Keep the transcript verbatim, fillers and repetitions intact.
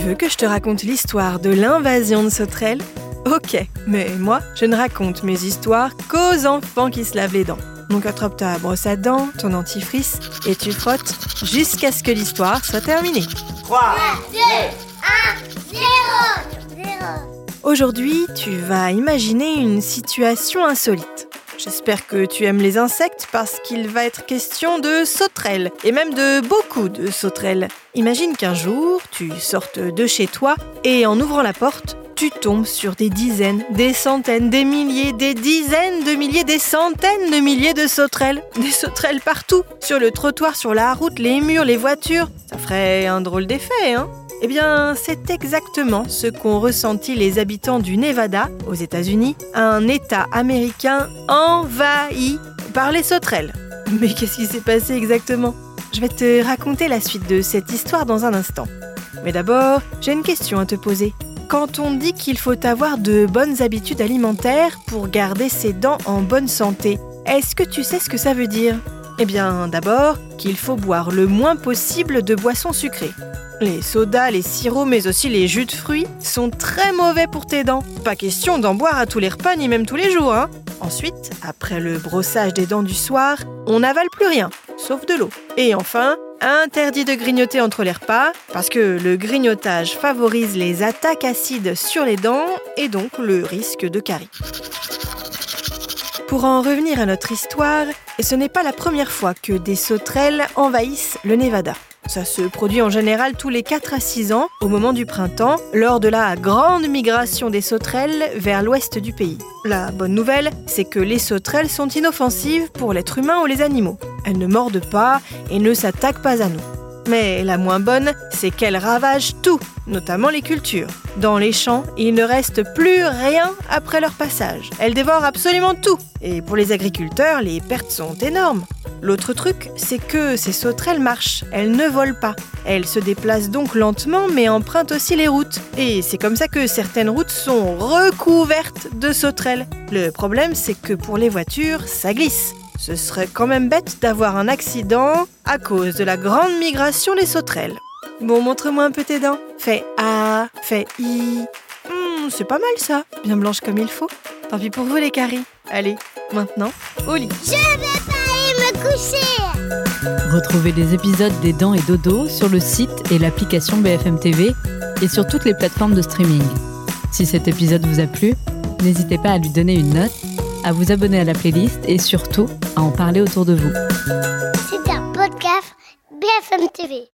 veux que je te raconte l'histoire de l'invasion de sauterelles ? Ok, mais moi, je ne raconte mes histoires qu'aux enfants qui se lavent les dents. Donc attrape ta brosse à dents, ton dentifrice, et tu frottes jusqu'à ce que l'histoire soit terminée. trois, deux, un, zéro. Aujourd'hui, tu vas imaginer une situation insolite. J'espère que tu aimes les insectes parce qu'il va être question de sauterelles, et même de beaucoup de sauterelles. Imagine qu'un jour, tu sortes de chez toi et en ouvrant la porte, tu tombes sur des dizaines, des centaines, des milliers, des dizaines de milliers, des centaines de milliers de sauterelles. Des sauterelles partout, sur le trottoir, sur la route, les murs, les voitures. Ça ferait un drôle d'effet, hein ? Eh bien, c'est exactement ce qu'ont ressenti les habitants du Nevada, aux États-Unis, un État américain envahi par les sauterelles. Mais qu'est-ce qui s'est passé exactement ? Je vais te raconter la suite de cette histoire dans un instant. Mais d'abord, j'ai une question à te poser. Quand on dit qu'il faut avoir de bonnes habitudes alimentaires pour garder ses dents en bonne santé, est-ce que tu sais ce que ça veut dire ? Eh bien, d'abord, qu'il faut boire le moins possible de boissons sucrées. Les sodas, les sirops, mais aussi les jus de fruits sont très mauvais pour tes dents. Pas question d'en boire à tous les repas, ni même tous les jours, hein. Ensuite, après le brossage des dents du soir, on n'avale plus rien, sauf de l'eau. Et enfin, interdit de grignoter entre les repas, parce que le grignotage favorise les attaques acides sur les dents et donc le risque de carie. Pour en revenir à notre histoire, ce n'est pas la première fois que des sauterelles envahissent le Nevada. Ça se produit en général tous les quatre à six ans, au moment du printemps, lors de la grande migration des sauterelles vers l'ouest du pays. La bonne nouvelle, c'est que les sauterelles sont inoffensives pour l'être humain ou les animaux. Elles ne mordent pas et ne s'attaquent pas à nous. Mais la moins bonne, c'est qu'elles ravagent tout, notamment les cultures. Dans les champs, il ne reste plus rien après leur passage. Elles dévorent absolument tout. Et pour les agriculteurs, les pertes sont énormes. L'autre truc, c'est que ces sauterelles marchent, elles ne volent pas. Elles se déplacent donc lentement, mais empruntent aussi les routes. Et c'est comme ça que certaines routes sont recouvertes de sauterelles. Le problème, c'est que pour les voitures, ça glisse. Ce serait quand même bête d'avoir un accident à cause de la grande migration des sauterelles. Bon, montre-moi un peu tes dents. Fais A, fais I. Hmm, c'est pas mal ça, bien blanche comme il faut. Tant pis pour vous les caries. Allez, maintenant, au lit. Je vais pas aller me coucher. Retrouvez les épisodes des Dents et Dodo sur le site et l'application B F M T V et sur toutes les plateformes de streaming. Si cet épisode vous a plu, n'hésitez pas à lui donner une note, à vous abonner à la playlist et surtout à en parler autour de vous. C'est un podcast B F M T V.